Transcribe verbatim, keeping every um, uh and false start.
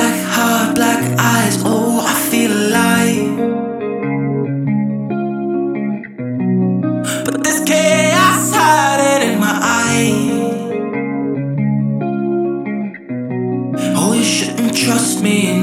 Black heart, black eyes, oh, I feel alive. But there's chaos hiding in my eyes. Oh, you shouldn't trust me